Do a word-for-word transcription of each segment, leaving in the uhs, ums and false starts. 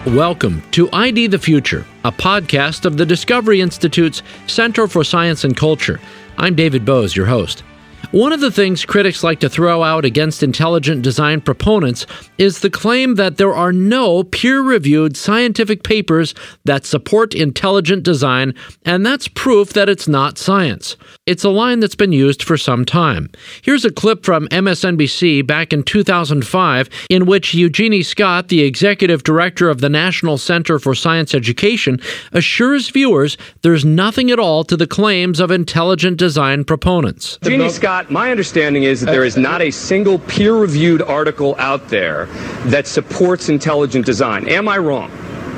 Welcome to I D the Future, a podcast of the Discovery Institute's Center for Science and Culture. I'm David Bose, your host. One of the things critics like to throw out against intelligent design proponents is the claim that there are no peer-reviewed scientific papers that support intelligent design, and that's proof that it's not science. It's a line that's been used for some time. Here's a clip from M S N B C back in two thousand five in which Eugenie Scott, the executive director of the National Center for Science Education, assures viewers there's nothing at all to the claims of intelligent design proponents. Eugenie Scott, my understanding is that there is not a single peer-reviewed article out there that supports intelligent design. Am I wrong?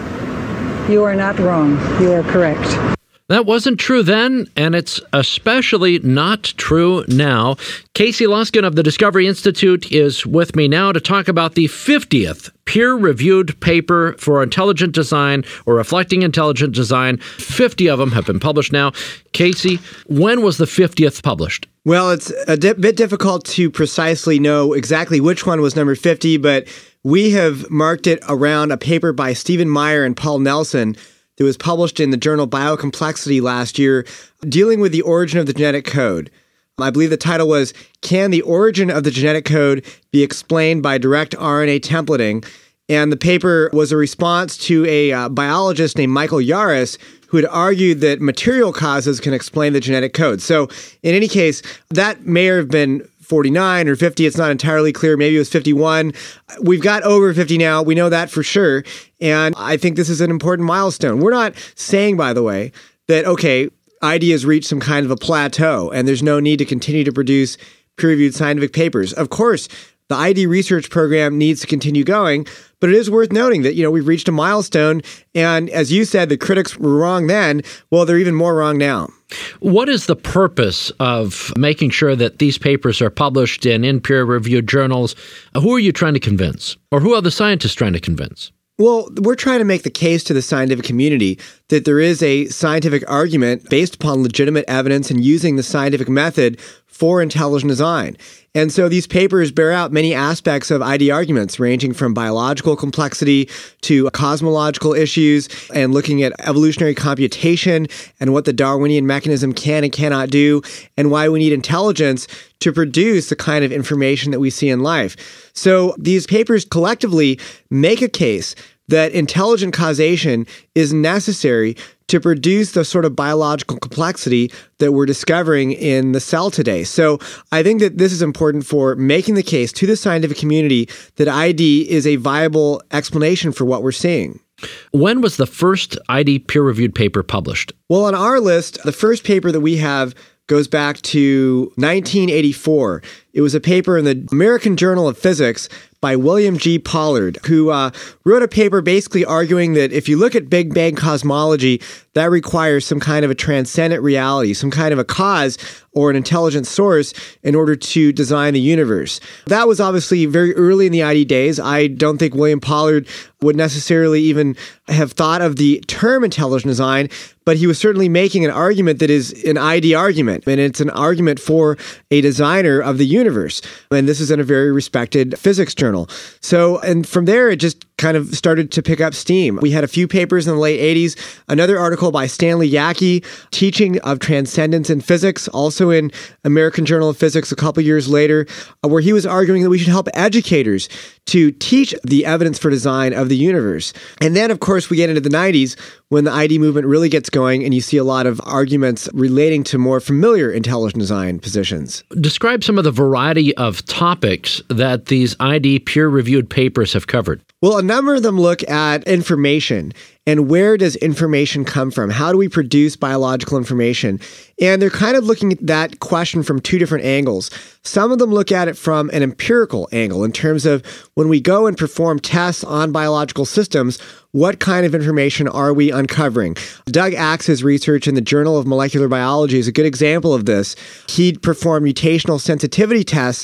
You are not wrong. You are correct. That wasn't true then, and it's especially not true now. Casey Luskin of the Discovery Institute is with me now to talk about the fiftieth peer-reviewed paper for intelligent design or reflecting intelligent design. fifty of them have been published now. Casey, when was the fiftieth published? Well, it's a di- bit difficult to precisely know exactly which one was number fifty, but we have marked it around a paper by Stephen Meyer and Paul Nelson that was published in the journal Biocomplexity last year, dealing with the origin of the genetic code. I believe the title was, Can the Origin of the Genetic Code Be Explained by Direct R N A Templating? And the paper was a response to a uh, biologist named Michael Yaris, who had argued that material causes can explain the genetic code. So in any case, that may have been forty-nine or fifty. It's not entirely clear. Maybe it was fifty-one. We've got over fifty now. We know that for sure. And I think this is an important milestone. We're not saying, by the way, that, okay, I D has reached some kind of a plateau and there's no need to continue to produce peer-reviewed scientific papers. Of course, the I D research program needs to continue going, but it is worth noting that, you know, we've reached a milestone. And as you said, the critics were wrong then. Well, they're even more wrong now. What is the purpose of making sure that these papers are published in, in peer-reviewed journals? Who are you trying to convince? Or who are the scientists trying to convince? Well, we're trying to make the case to the scientific community that there is a scientific argument based upon legitimate evidence and using the scientific method for intelligent design. And so these papers bear out many aspects of I D arguments, ranging from biological complexity to cosmological issues and looking at evolutionary computation and what the Darwinian mechanism can and cannot do, and why we need intelligence to produce the kind of information that we see in life. So these papers collectively make a case that intelligent causation is necessary to produce the sort of biological complexity that we're discovering in the cell today. So I think that this is important for making the case to the scientific community that I D is a viable explanation for what we're seeing. When was the first I D peer-reviewed paper published? Well, on our list, the first paper that we have goes back to nineteen eighty-four. It was a paper in the American Journal of Physics by William G. Pollard, who uh, wrote a paper basically arguing that if you look at Big Bang cosmology, that requires some kind of a transcendent reality, some kind of a cause or an intelligent source in order to design the universe. That was obviously very early in the I D days. I don't think William Pollard would necessarily even have thought of the term intelligent design, but he was certainly making an argument that is an I D argument, and it's an argument for a designer of the universe. And this is in a very respected physics journal. So, and from there, it just kind of started to pick up steam. We had a few papers in the late eighties, another article by Stanley Yaki, Teaching of Transcendence in Physics, also in American Journal of Physics a couple years later, where he was arguing that we should help educators to teach the evidence for design of the universe. And then, of course, we get into the nineties when the I D movement really gets going and you see a lot of arguments relating to more familiar intelligent design positions. Describe some of the variety of topics that these I D peer-reviewed papers have covered. Well, a number of them look at information and where does information come from? How do we produce biological information? And they're kind of looking at that question from two different angles. Some of them look at it from an empirical angle in terms of when we go and perform tests on biological systems, what kind of information are we uncovering? Doug Axe's research in the Journal of Molecular Biology is a good example of this. He performed mutational sensitivity tests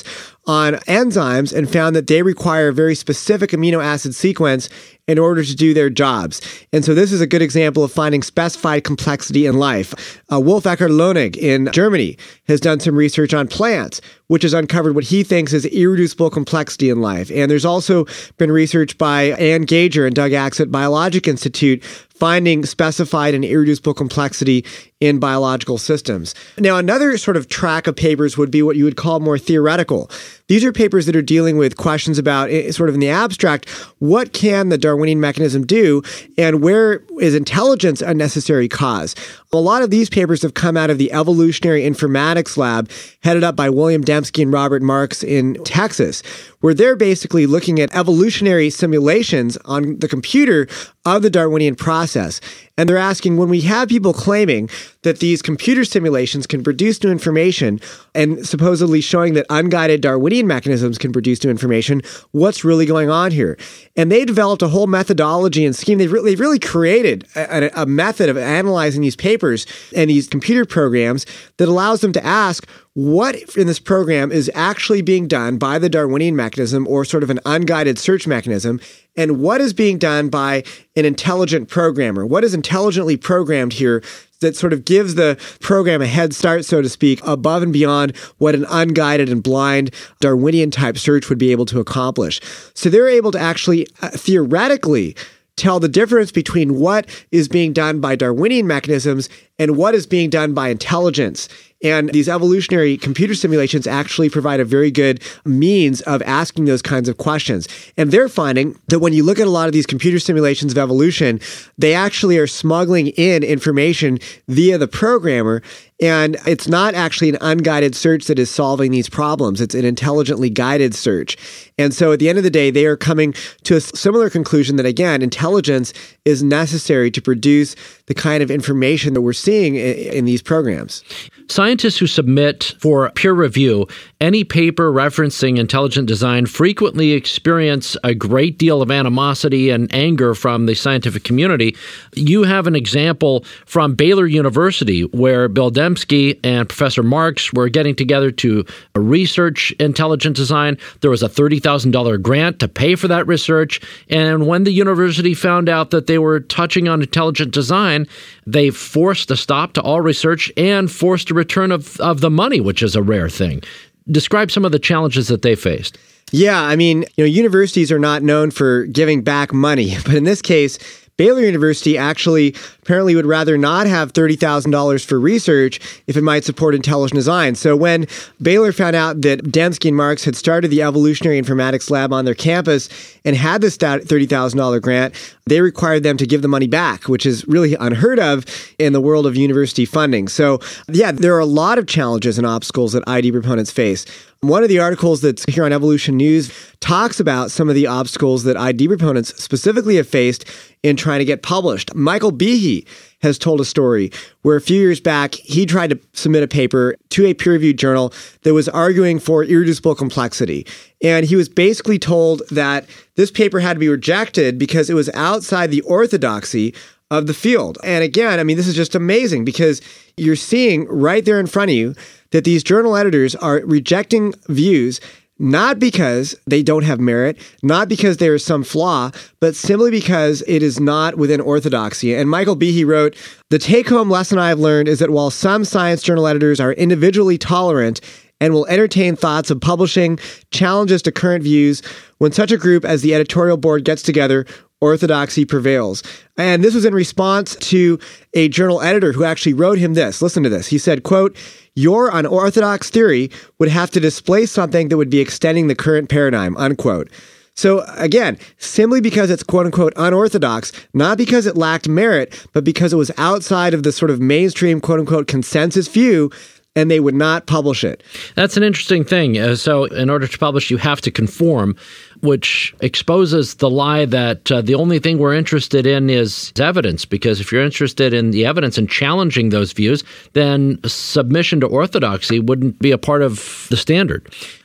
on enzymes and found that they require a very specific amino acid sequence in order to do their jobs. And so this is a good example of finding specified complexity in life. Uh, Wolf-Eckhard Lonig in Germany has done some research on plants, which has uncovered what he thinks is irreducible complexity in life. And there's also been research by Ann Gager and Doug Axe at Biologic Institute finding specified and irreducible complexity in biological systems. Now, another sort of track of papers would be what you would call more theoretical. These are papers that are dealing with questions about, sort of in the abstract, what can the Darwinian mechanism do, and where is intelligence a necessary cause? A lot of these papers have come out of the Evolutionary Informatics Lab, headed up by William Dembski and Robert Marks in Texas, where they're basically looking at evolutionary simulations on the computer of the Darwinian process. And they're asking, when we have people claiming that these computer simulations can produce new information and supposedly showing that unguided Darwinian mechanisms can produce new information, what's really going on here? And they developed a whole methodology and scheme. They've really, they've really created a, a method of analyzing these papers and these computer programs that allows them to ask, what in this program is actually being done by the Darwinian mechanism or sort of an unguided search mechanism, and what is being done by an intelligent programmer? What is intelligently programmed here that sort of gives the program a head start, so to speak, above and beyond what an unguided and blind Darwinian type search would be able to accomplish? So they're able to actually uh, theoretically tell the difference between what is being done by Darwinian mechanisms and what is being done by intelligence. And these evolutionary computer simulations actually provide a very good means of asking those kinds of questions. And they're finding that when you look at a lot of these computer simulations of evolution, they actually are smuggling in information via the programmer. And it's not actually an unguided search that is solving these problems. It's an intelligently guided search. And so at the end of the day, they are coming to a similar conclusion that, again, intelligence is necessary to produce the kind of information that we're seeing in these programs. Scientists who submit for peer review any paper referencing intelligent design frequently experience a great deal of animosity and anger from the scientific community. You have an example from Baylor University where Bill Dembski and Professor Marks were getting together to research intelligent design. There was a thirty thousand dollars grant to pay for that research. And when the university found out that they were touching on intelligent design, they forced a stop to all research and forced a return of, of the money, which is a rare thing. Describe some of the challenges that they faced. Yeah, I mean, you know, universities are not known for giving back money, but in this case, Baylor University actually apparently would rather not have thirty thousand dollars for research if it might support intelligent design. So when Baylor found out that Dembski and Marks had started the Evolutionary Informatics Lab on their campus and had this thirty thousand dollars grant, they required them to give the money back, which is really unheard of in the world of university funding. So yeah, there are a lot of challenges and obstacles that I D proponents face. One of the articles that's here on Evolution News talks about some of the obstacles that I D proponents specifically have faced in trying to get published. Michael Behe has told a story where a few years back, he tried to submit a paper to a peer-reviewed journal that was arguing for irreducible complexity. And he was basically told that this paper had to be rejected because it was outside the orthodoxy of the field. And again, I mean, this is just amazing because you're seeing right there in front of you that these journal editors are rejecting views not because they don't have merit, not because there is some flaw, but simply because it is not within orthodoxy. And Michael Behe wrote, "The take-home lesson I have learned is that while some science journal editors are individually tolerant and will entertain thoughts of publishing challenges to current views, when such a group as the editorial board gets together, orthodoxy prevails." And this was in response to a journal editor who actually wrote him this. Listen to this. He said, quote, "Your unorthodox theory would have to displace something that would be extending the current paradigm," unquote. So again, simply because it's quote unquote unorthodox, not because it lacked merit, but because it was outside of the sort of mainstream quote unquote consensus view, and they would not publish it. That's an interesting thing. Uh, so in order to publish, you have to conform, which exposes the lie that uh, the only thing we're interested in is evidence. Because if you're interested in the evidence and challenging those views, then submission to orthodoxy wouldn't be a part of the standard.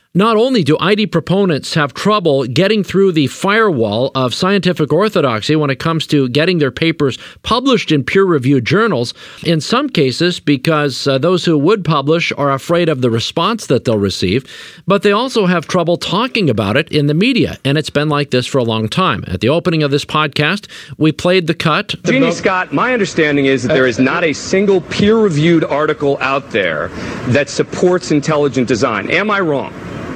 Not only do I D proponents have trouble getting through the firewall of scientific orthodoxy when it comes to getting their papers published in peer-reviewed journals, in some cases because uh, those who would publish are afraid of the response that they'll receive, but they also have trouble talking about it in the media, and it's been like this for a long time. At the opening of this podcast, we played the cut. Jeannie Scott, my understanding is that there is not a single peer-reviewed article out there that supports intelligent design. Am I wrong?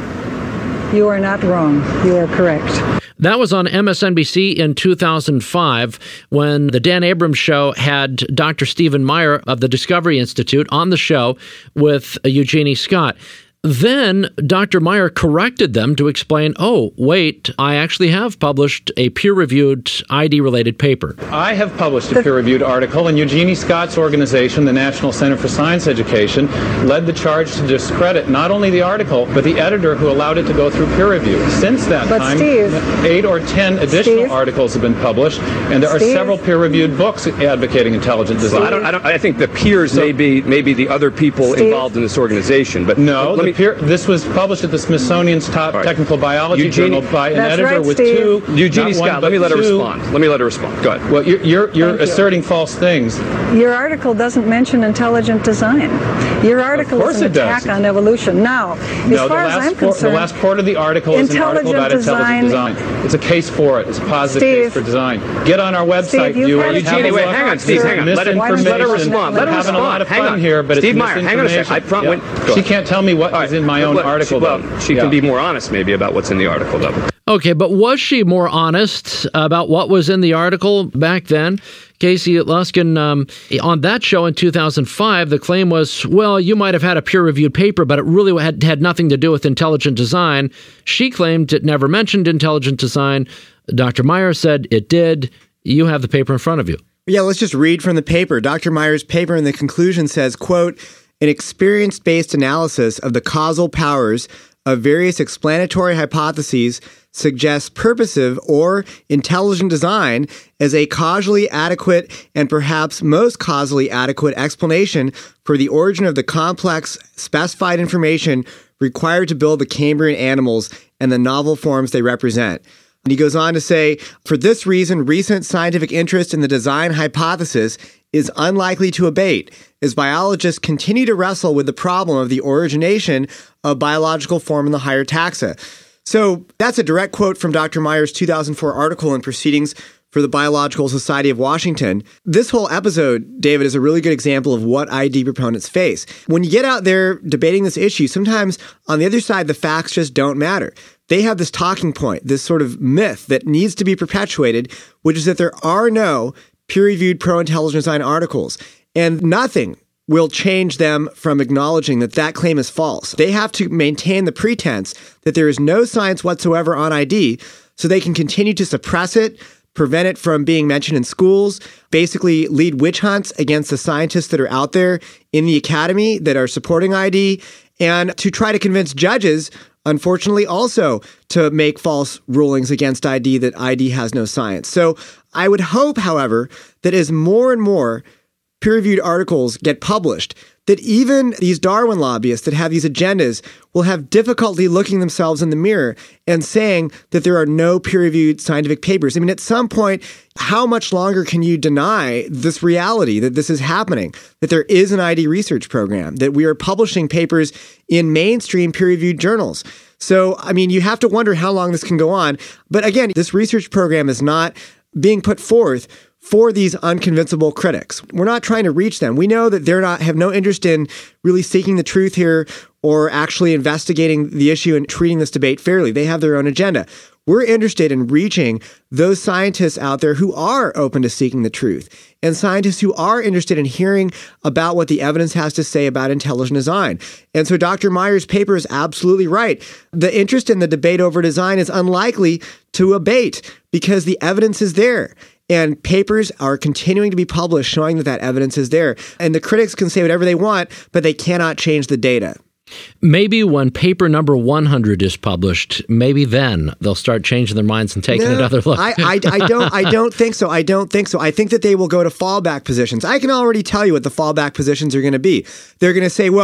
You are not wrong. You are correct. That was on M S N B C in two thousand five when the Dan Abrams Show had Doctor Stephen Meyer of the Discovery Institute on the show with Eugenie Scott. Then Doctor Meyer corrected them to explain, oh, wait, I actually have published a peer-reviewed I D-related paper. I have published a peer-reviewed article, and Eugenie Scott's organization, the National Center for Science Education, led the charge to discredit not only the article, but the editor who allowed it to go through peer review. Since that but time, Steve, eight or ten additional Steve, articles have been published, and there Steve, are several peer-reviewed books advocating intelligent design. Well, I, don't, I, don't, I think the peers so, may be maybe the other people Steve, involved in this organization. But no, let me, Peer, this was published at the Smithsonian's top right. technical biology Eugenie, journal by an that's editor right, with Steve. two. Eugenie Scott, one, let me let her two. respond. Let me let her respond. Go ahead. Well, you're you're, you're asserting you. false things. Your article doesn't mention intelligent design. Your article is an attack does. on evolution. Now, as no, far the as I'm por- concerned, the last part of the article is an article about design, intelligent design. It's a case for it. It's a positive Steve, case for design. Get on our website, Steve, viewers. Eugenie, wait, hang on, Steve, hang on. Let, it, let her respond. Let her having respond. a lot of hang fun on. here, but Steve it's Meyer, hang on a second. I prompt, yeah. when, She can't tell me what right. is in my own well, article. She, well, though. she yeah. can be more honest, maybe, about what's in the article, though. Okay, but was she more honest about what was in the article back then? Casey Luskin, um, on that show in two thousand five, the claim was, well, you might have had a peer-reviewed paper, but it really had, had nothing to do with intelligent design. She claimed it never mentioned intelligent design. Doctor Meyer said it did. You have the paper in front of you. Yeah, let's just read from the paper. Doctor Meyer's paper in the conclusion says, quote, an experience-based analysis of the causal powers of various explanatory hypotheses suggests purposive or intelligent design as a causally adequate and perhaps most causally adequate explanation for the origin of the complex specified information required to build the Cambrian animals and the novel forms they represent. And he goes on to say, for this reason, recent scientific interest in the design hypothesis is unlikely to abate as biologists continue to wrestle with the problem of the origination of biological form in the higher taxa. So that's a direct quote from Doctor Meyer's two thousand four article in Proceedings for the Biological Society of Washington. This whole episode, David, is a really good example of what I D proponents face. When you get out there debating this issue, sometimes on the other side, the facts just don't matter. They have this talking point, this sort of myth that needs to be perpetuated, which is that there are no peer-reviewed pro-intelligent design articles, and nothing will change them from acknowledging that that claim is false. They have to maintain the pretense that there is no science whatsoever on I D, so they can continue to suppress it, prevent it from being mentioned in schools, basically lead witch hunts against the scientists that are out there in the academy that are supporting I D, and to try to convince judges, unfortunately, also to make false rulings against I D that I D has no science. So I would hope, however, that as more and more peer-reviewed articles get published, that even these Darwin lobbyists that have these agendas will have difficulty looking themselves in the mirror and saying that there are no peer-reviewed scientific papers. I mean, at some point, how much longer can you deny this reality, that this is happening, that there is an I D research program, that we are publishing papers in mainstream peer-reviewed journals? So, I mean, you have to wonder how long this can go on. But again, this research program is not being put forth for these unconvincible critics. We're not trying to reach them. We know that they're not have no interest in really seeking the truth here or actually investigating the issue and treating this debate fairly. They have their own agenda. We're interested in reaching those scientists out there who are open to seeking the truth and scientists who are interested in hearing about what the evidence has to say about intelligent design. And so Doctor Meyer's paper is absolutely right. The interest in the debate over design is unlikely to abate because the evidence is there. And papers are continuing to be published showing that that evidence is there. And the critics can say whatever they want, but they cannot change the data. Maybe when paper number one hundred is published, maybe then they'll start changing their minds and taking no, another look. I, I, I don't I don't think so. I don't think so. I think that they will go to fallback positions. I can already tell you what the fallback positions are going to be. They're going to say, well,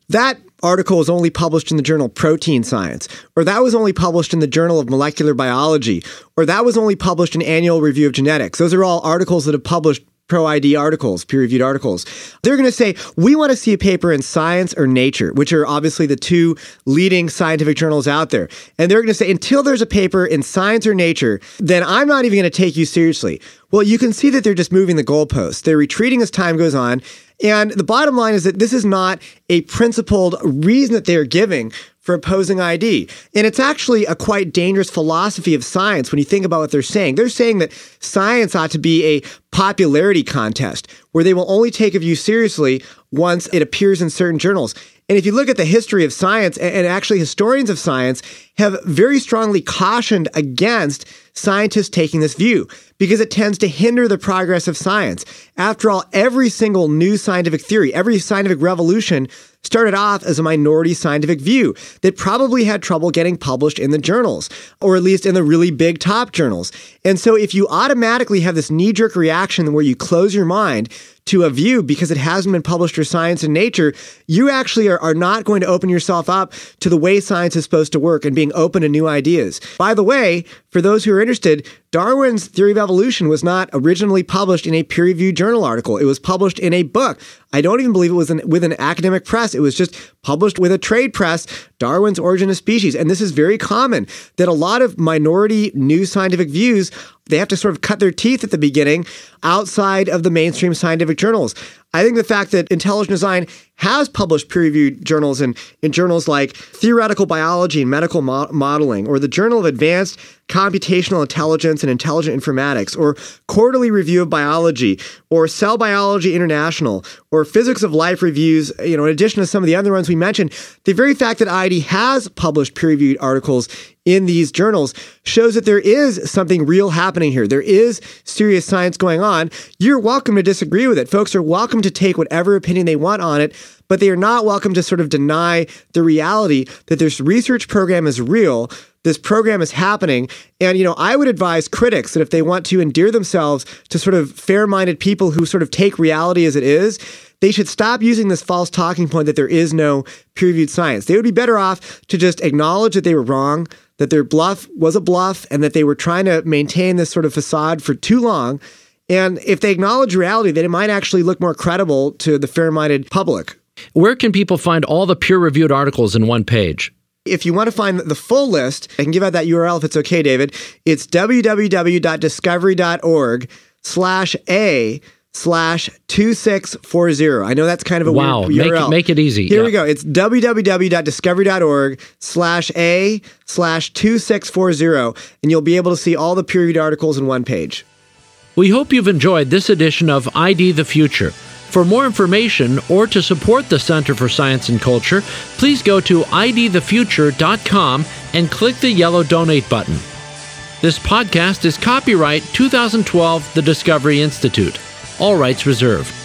that article was only published in the journal Protein Science, or that was only published in the Journal of Molecular Biology, or that was only published in Annual Review of Genetics. Those are all articles that have published pro-I D articles, peer-reviewed articles. They're going to say, we want to see a paper in Science or Nature, which are obviously the two leading scientific journals out there. And they're going to say, until there's a paper in Science or Nature, then I'm not even going to take you seriously. Well, you can see that they're just moving the goalposts. They're retreating as time goes on. And the bottom line is that this is not a principled reason that they're giving for opposing I D. And it's actually a quite dangerous philosophy of science when you think about what they're saying. They're saying that science ought to be a popularity contest where they will only take a view seriously once it appears in certain journals. And if you look at the history of science, and actually historians of science have very strongly cautioned against scientists taking this view because it tends to hinder the progress of science. After all, every single new scientific theory, every scientific revolution started off as a minority scientific view that probably had trouble getting published in the journals, or at least in the really big top journals. And so if you automatically have this knee-jerk reaction where you close your mind to a view because it hasn't been published for Science and Nature, you actually are, are not going to open yourself up to the way science is supposed to work and being open to new ideas. By the way, for those who are interested, Darwin's Theory of Evolution was not originally published in a peer-reviewed journal article. It was published in a book. I don't even believe it was in, with an academic press. It was just published with a trade press, Darwin's Origin of Species. And this is very common, that a lot of minority new scientific views, they have to sort of cut their teeth at the beginning outside of the mainstream scientific journals. I think the fact that Intelligent Design has published peer-reviewed journals in, in journals like Theoretical Biology and Medical Mo- Modeling, or the Journal of Advanced Computational Intelligence and Intelligent Informatics, or Quarterly Review of Biology, or Cell Biology International, or Physics of Life Reviews, you know, in addition to some of the other ones we mentioned, the very fact that I D has published peer-reviewed articles in these journals shows that there is something real happening here. There is serious science going on. You're welcome to disagree with it. Folks are welcome to take whatever opinion they want on it, but they are not welcome to sort of deny the reality that this research program is real. This program is happening. And, you know, I would advise critics that if they want to endear themselves to sort of fair-minded people who sort of take reality as it is, they should stop using this false talking point that there is no peer-reviewed science. They would be better off to just acknowledge that they were wrong, that their bluff was a bluff, and that they were trying to maintain this sort of facade for too long. And if they acknowledge reality, then it might actually look more credible to the fair-minded public. Where can people find all the peer-reviewed articles in one page? If you want to find the full list, I can give out that U R L if it's okay, David. It's www.discovery.org slash A slash two six four zero. I know that's kind of a wow. weird U R L. Make, make it easy. Here yeah. we go. It's www.discovery.org slash A slash two six four zero, and you'll be able to see all the peer-reviewed articles in one page. We hope you've enjoyed this edition of I D the Future. For more information or to support the Center for Science and Culture, please go to I D the future dot com and click the yellow donate button. This podcast is copyright two thousand twelve, The Discovery Institute. All rights reserved.